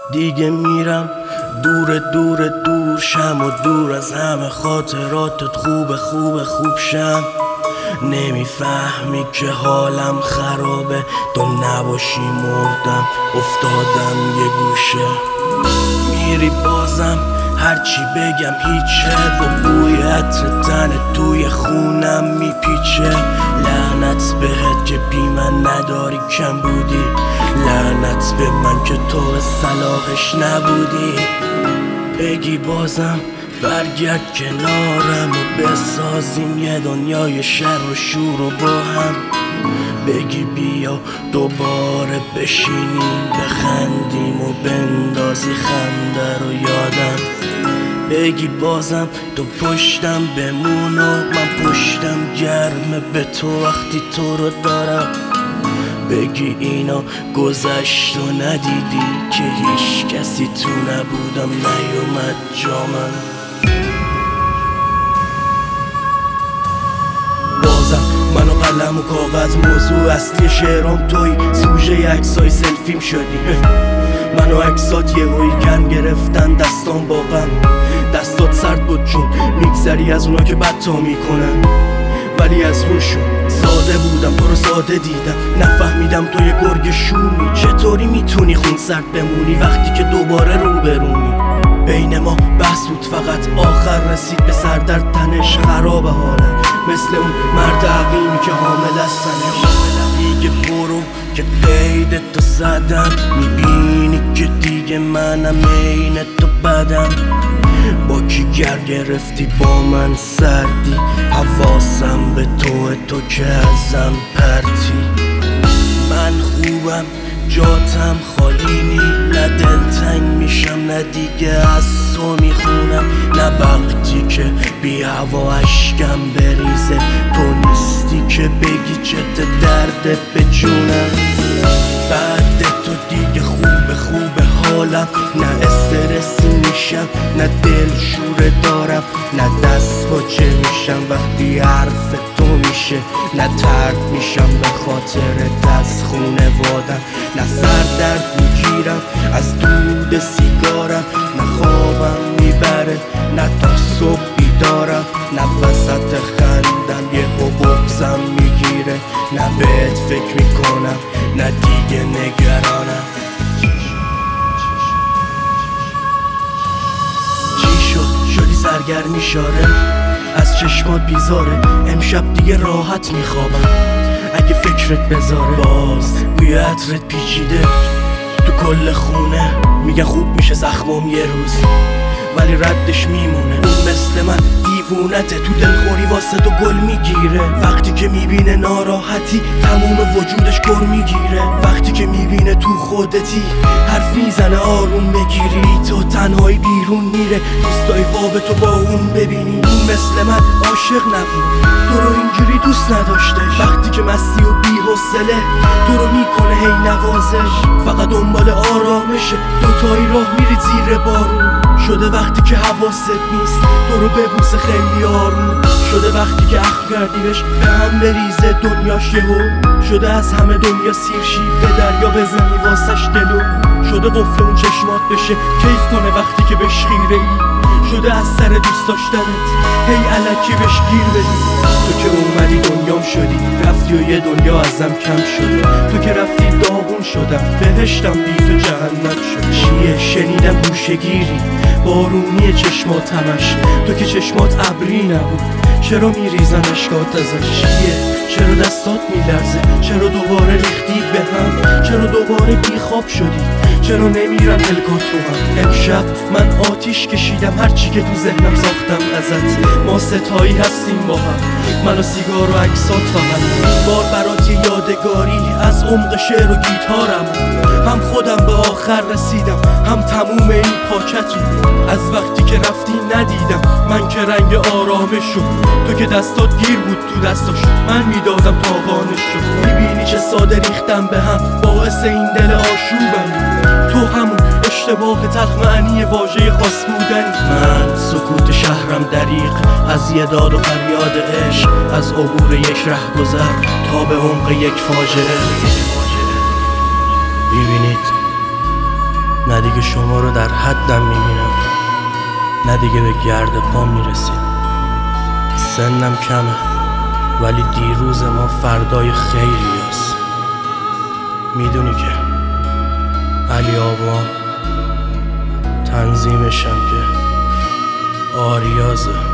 دیگه میرم دور دور دور شم و دور از همه خاطراتت خوب شم. نمیفهمی که حالم خرابه، تو نباشی مردم افتادم یه گوشه. میری بازم هرچی بگم هیچه و بوی عطر تنت توی خونم میپیچه. لعنت بهت که بی من نداری کم بودی، لعنت به من که تو به صلاحش نبودی. بگی بازم برگرد کنارم و بسازیم یه دنیای شر و شور و با هم. بگی بیا دوباره بشینیم بخندیم و بندازی خنده رو یادم. بگی بازم تو پشتم بمون و من پشتم گرمه به تو وقتی تو رو دارم. بگی اینا گذشت و ندیدی که هیچ کسی تو نبودم نیومد جامم. بازم من و قلم و کاغذ موضوع اصلی شعرام توی سوژه عکسای سلفیم شدی. من و عکسات یه هایی گرم گرفتن دستان با غم. دستات سرد بود چون میگذری از اونا که بد تا میکنن، ولی از روشون ساده بودم تو رو ساده دیدم. نفهمیدم تو یه گرگ شومی، چطوری میتونی خون سرد بمونی وقتی که دوباره روبرومی. بین ما بحث بود فقط آخر رسید به سر در تنش خراب حالم، مثل اون مرد عقیمی که حامل از سنش. دیگه برو که قید تو زدم، میبینی که دیگه منم عین تو بدم. با کی گر گرفتی با من سردی، حواسم به تو که ازم پرتی. من خوبم جاتم خالی نی، نه دلتنگ میشم نه دیگه از تو میخونم. نه وقتی که بی هوا اشکم بریزه تو نیستی که بگی چته درده به جونم. بعد تو دیگه خوب حالم، نه استرسی میشم نه دل شوره دارم، نه دست باچه میشم وقتی حرف تو میشه، نه ترد میشم به خاطر از خونوادم، نه سر درد میگیرم از دود سیگارم، نه خوابم میبره نه تا صبح بیدارم، نه وسط خندم یه بغضم میگیره، نه بهت فکر میکنم نه دیگه نگرانم. شدی سرگرمی شاره از چشمات بیزاره، امشب دیگه راحت میخوابم اگه فکرت بذاره. باز بوی عطرت پیچیده تو کل خونه، میگن خوب میشه زخمم یه روز ولی ردش میمونه. اون مثل من دیوونته تو دلخوری واسه تو گل میگیره، وقتی که میبینه ناراحتی تموم وجودش گر میگیره. وقتی که میبینه تو خودتی حرف میزنه آروم بگیری، تو تنهایی بیرون میره دوستای خواب تو با اون ببینی. اون مثل من عاشق نبود تو رو اینجوری دوست نداشته، وقتی که مستی و بی حوصله تو رو میکنه هی نوازش، فقط دنبال آرامشه دوتایی راه میری زیر بارون. شده وقتی که حواست نیست تو رو ببوسه خیلی آروم، شده وقتی که اخم کردیمش به هم بریزه دنیاش یهو، شده از همه دنیا سیرشی به دریا بزنی واسش دلو، شده قفل اون چشمات بشه کیف کنه وقتی که بهش خیره ای، شده از سر دوست داشتنت هی الکی بهش گیر بدی. تو که اومدی دنیام شدی، رفتی و یه دنیا ازم کم شد. تو که رفتی داغون شدم، بهشتم بی تو جهنم شد. چیه شنیدم گوشه‌گیری بارونی چشمات همش، تو که چشمات ابری نبود چرا میریزن اشکات ازش؟ چیه چرا دستات میلرزه؟ چرا دوباره ریختی به هم؟ چرا دوباره بیخواب شدی؟ چرا نمیرم پلکات رو هم؟ امشب من آتیش کشیدم هرچی که تو ذهنم ساختم ازت. ما ستایی هستیم با هم، من و سیگار و عکسات فقط. بار برات یه یادگاری از عمق شعر و گیتارم، هم خودم به آخر رسیدم هم تموم این پاکتون. از وقتی که رفتی ندیدم من که رنگ آرامش شد، تو که دستات گیر بود تو دستاش من میدادم تاوانش شد. میبینی چه ساده ریختم به هم باعث این دل آشوبم، تو همون اشتباه تلخ معنی واژه خاص بودنی. من سکوت شهرم دریغ از یه داد و فریاد عشق، از عبور یک رهگذر تا به عمق یک فاجعه. میبینید نه دیگه شما رو در حدم میبینم، نه دیگه به گرد پا میرسید. سنم کمه ولی دیروز ما فردای خیلی هست. میدونی که علی آقا تنظیمشم که آریازه.